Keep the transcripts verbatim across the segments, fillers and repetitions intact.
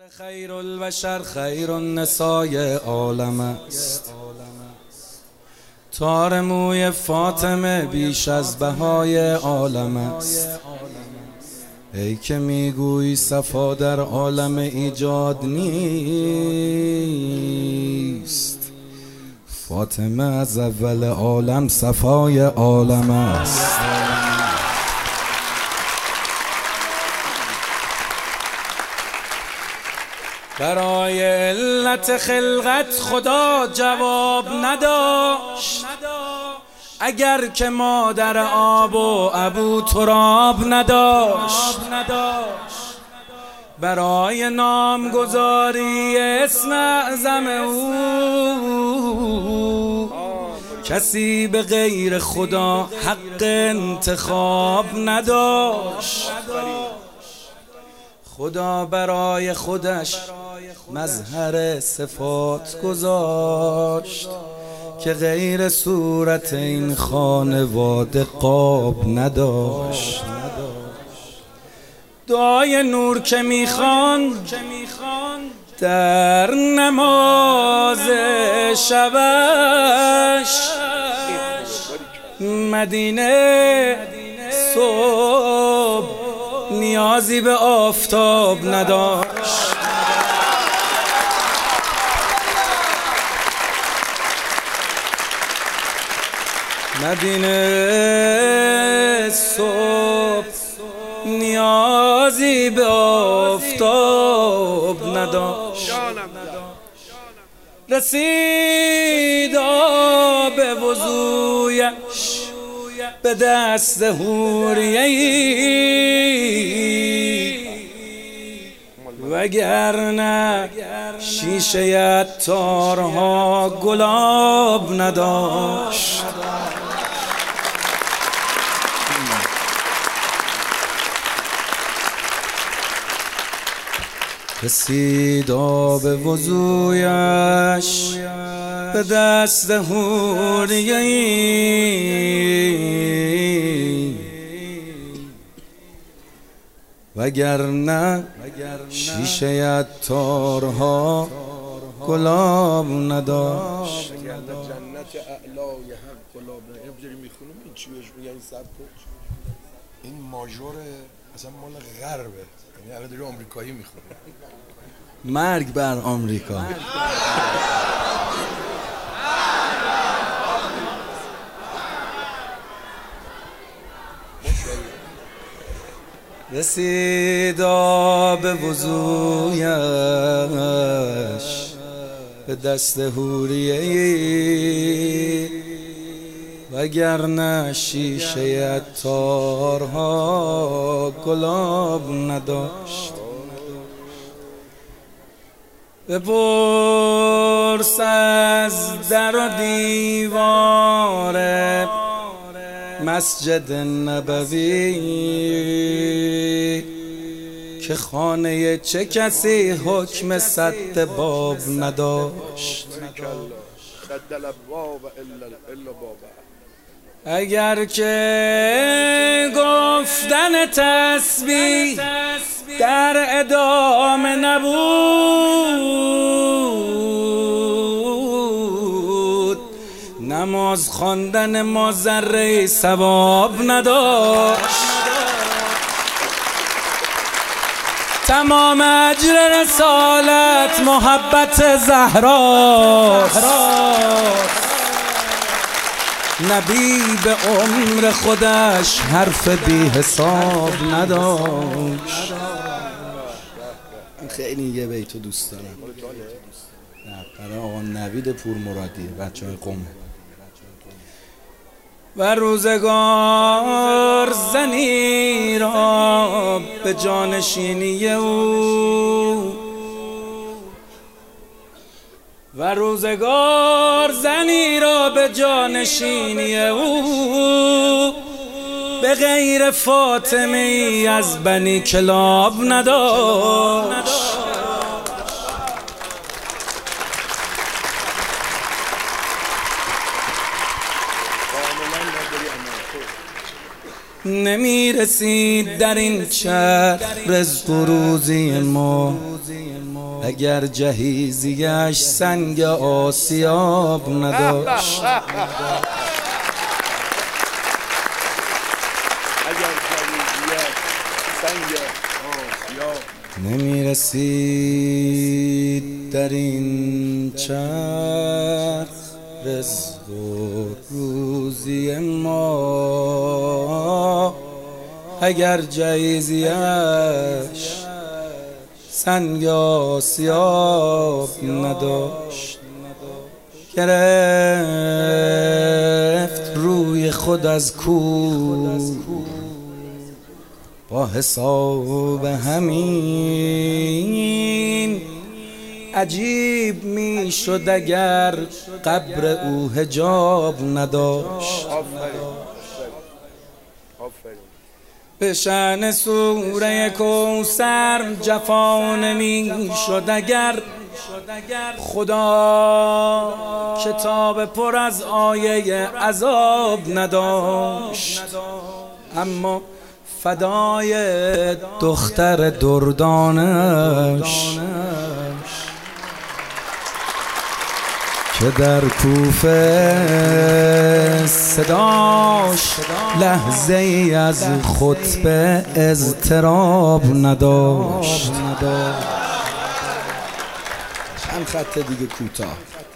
خیر البشر خیر النسای عالم است. تار موی فاطمه بیش از بهای عالم است. ای که میگویی صفا در عالم ایجاد نیست، فاطمه از اول عالم صفای عالم است. برای علت خلقت خدا جواب نداشت، اگر که مادر آب و ابو تراب نداشت. برای نامگذاری اسم اعظم او کسی به غیر خدا حق انتخاب نداشت. خدا برای خودش مظهر صفات گذاشت که غیر صورت این خانواده قاب نداشت. دعای نور که میخوان در نماز شبش، مدینه صبح نیازی به آفتاب نداشت. مدینه صبح نیازی به آفتاب نداشت. رسید آب وضویش به دست حوریه‌ای، وگرنه شیشه عطارها گلاب نداشت. رسید آب وضویش به دست حوریه‌ای، وگرنه شیشه عطارها گلاب نداشت. جنت اعلای حق گلاب نمیذاری میخونم. این چی بهش میگن؟ این سبک این ماژوره اصلا مال غربه، یعنی الان داری آمریکایی میخونی. مرگ بر آمریکا. رسید آب وضویش به دست حوریه‌ای، وگرنه شیشه عطارها گلاب نداشت. بپرس از در و دیوار مسجد نبوی که خانه چه کسی حکم سد باب نداشت. اگر که گفتن تسبیح در ادامه نبود، نماز خواندن ما ذره ثواب نداشت. تمام اجر رسالت محبت زهراست. نبی به عمر خودش حرف بی حساب نداشت. خیلی یه بیتو دوست دارم. نه برای آقا نوید پور مرادی، بچه های قم. و روزگار زنی را به جانشینی او، و روزگار زنی را به جانشینی او به غیر فاطمه ای از بنی کلاب نداشت. نمی رسید در این چرخ رزق و روزی ما، اگر جهیزیش سنگ آسیاب نداشت. نمی رسید در این چرخ رزق و روزی ما اگر جهیزیش سنگ آسیاب نداشت. گرفت روی خود از کوه با حساب همین عجیب می شد اگر قبر او حجاب نداشت. به شأن سوره کوثر جفا نمی شد اگر خدا کتاب پر از آیه عذاب نداشت. اما فدای دختر دردانش که در کوفه صداش لحظه ای از خطبه اضطراب نداشت. چند خط دیگه کوتاه.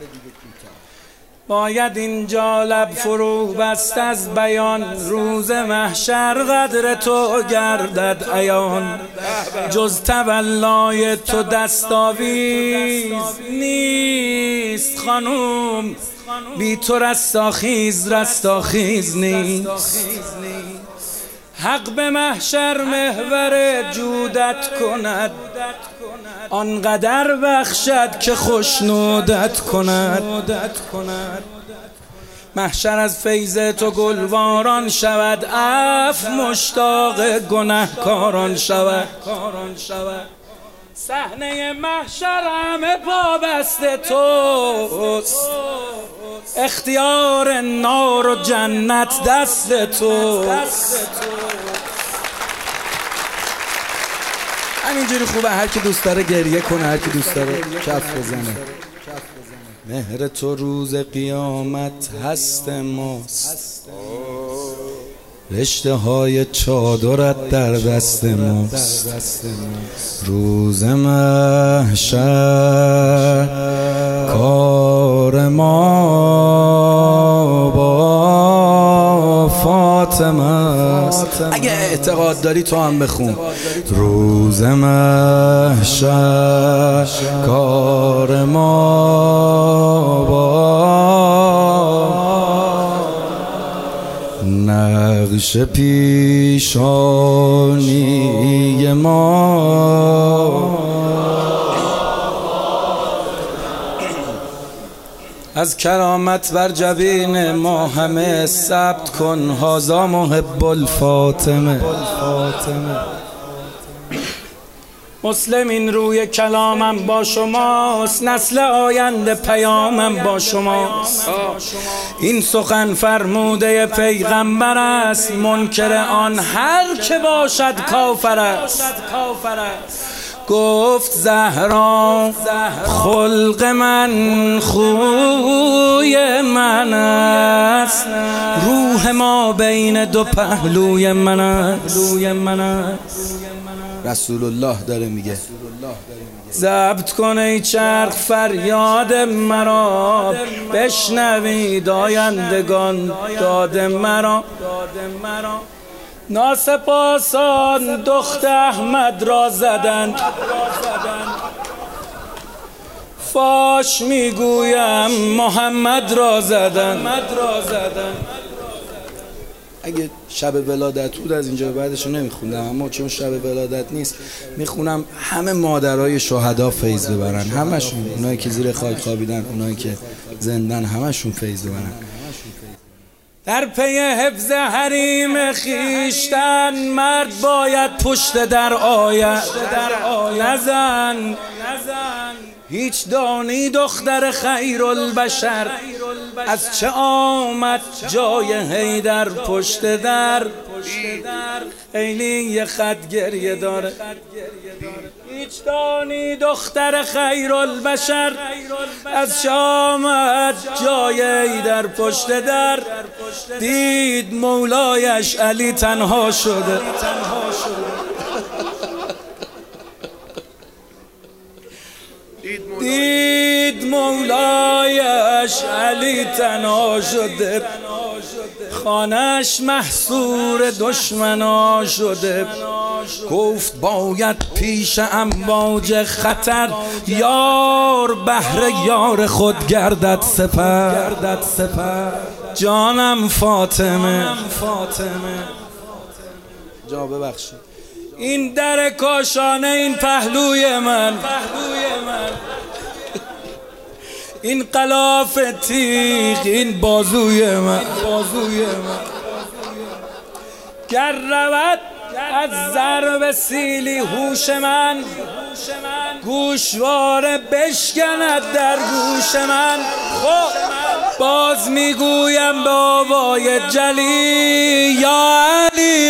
باید اینجا لب فرو بست از بیان، روز محشر قدر تو گردد عیان. جز تولای تو دستاویز نیست خانوم، بی تو رستاخیز رستاخیز نیست. حق به محشر محور جودت کند، آنقدر بخشد که خوشنودت کند. محشر از فیض تو گلواران شود، عفو مشتاق گنهکاران شود. صحنه محشر همه پابست توست، اختیار نار و جنت دست توست. همینجوری خوبه، هر کی دوست داره گریه کنه، هر کی دوست داره کف بزنه. مهر تو روز قیامت هست ماست، رشته های چادرت در دست ماست. روز محشر کار ما با فاطمه است. اگه اعتقاد داری تو هم بخون. روز محشر کار ما با نقش پیشانی ما. از کرامت بر جبین ما همه ثبت کن، هذا محب الفاطمه. مسلمین روی کلامم با شماست، نسل آینده پیامم با شماست. این سخن فرموده پیغمبر است، منکر آن هر که باشد کافر است. گفت زهرا خلق من خوی من است، روح ما بین دو پهلوی من است. رسول الله داره میگه ضبط کن ای چرخ فریاد مرا، بشنوید آیندگان داد مرا. ناسپاسان دخت احمد را زدند، فاش میگویم محمد را زدند. اگه شب ولادت بود از اینجا به بعدشو نمیخوندم، اما چون شب ولادت نیست میخونم همه مادرای شهدا فیض ببرن، همشون، اونایی که زیر خاک خوابیدن، اونایی که زندن، همشون فیض ببرن. در پی حفظ حریم خیشتن مرد باید پشت در آید. نزن هیچ دانی دختر خیرالبشر از چه آمد جای حیدر پشت در. خیلی یه خط گریه داره، ویجدانی دختر خیرالبشر از شامت جای در پشت در دید مولایش علی تنها شده. دید مولایش علی تنها شده، خانش محصور دشمنا شده. گفت باید پیش امواج خطر یار بهر یار خود گردد سپر. جانم فاطمه جا ببخشید، این در کاشانه این پهلوی من، این غلاف تیغ این بازوی من. گر رود از ضرب سیلی هوش من، گوشواره بشکند در گوش من. خب باز میگویم به آوای جلی یا علی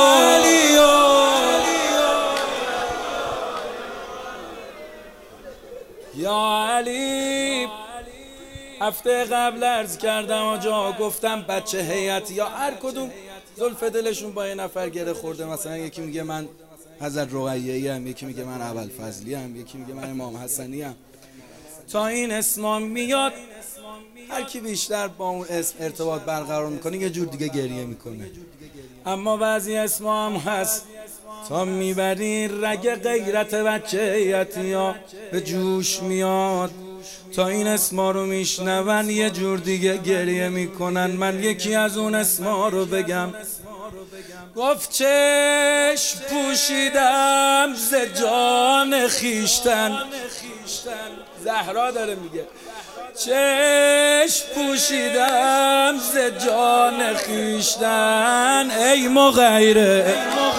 یا علی. هفته قبل عرض کردم آجا، گفتم بچه هیئت یا هر کدوم زلف دلشون با یه نفر گره خورده، مثلا یکی میگه من حضرت رقیه‌ای ام، یکی میگه من ابوالفضلی ام، یکی میگه من امام حسنی ام. تا این اسمام میاد هر کی بیشتر با اون اسم ارتباط برقرار میکنه یه جور دیگه گریه میکنه. اما بعضی اسما هم هست تا میبری رگ غیرت بچه هیئتیا به جوش میاد، تا این اسما رو میشنون یه جور دیگه گریه میکنن. من یکی از اون اسما رو بگم. گفت چشم پوشیدم ز جان خیشتن، زهرا داره میگه چشم پوشیدم ز جان خیشتن. ای مغیره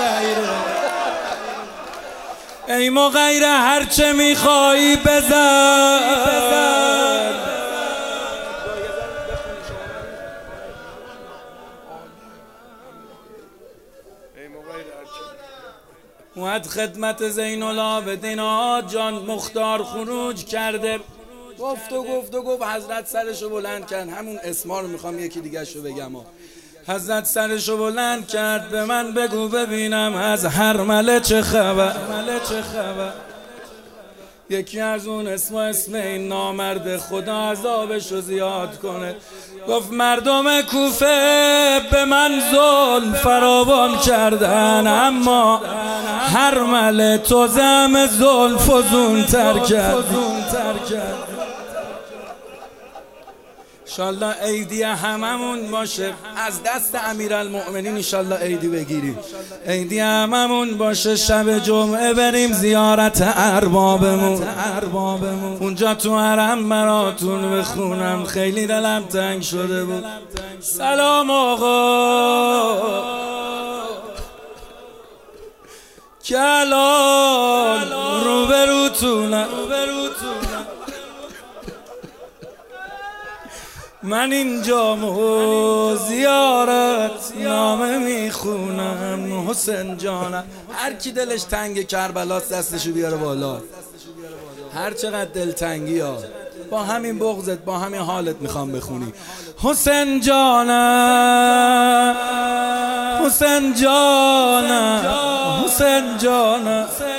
ای مغیره هرچه میخوایی بزن. اومد خدمت زین العابدین آقا جان مختار خروج کرده، گفت و گفت و گفت حضرت سرشو بلند کرد. همون اسما رو میخوام یکی دیگه شو بگم. حضرت سرشو بلند کرد، به من بگو ببینم از هرمله چه خبر. یکی از اون اسم اسم این نامرد خدا عذابشو زیاد کنه. گفت مردم کوفه به من ظلم فراوان کردن، اما هرمله تو زم ظلم فزون تر کرد. انشالله عیدی هممون باشه، از دست امیرالمؤمنین انشالله عیدی بگیریم. عیدی هممون باشه، شب جمعه بریم زیارت اربابمون، اونجا تو حرم براتون بخونم، خیلی دلم تنگ شده بود. سلام آقا کلان روبروتونم، من اینجا مو زیارت نامه میخونم. حسین جانم هر کی دلش تنگ کربلاست دستشو بیاره بالا، هر چقدر دلتنگی ها با همین بغضت با همین حالت میخوام بخونی. حسین جانم حسین جانم حسین جانم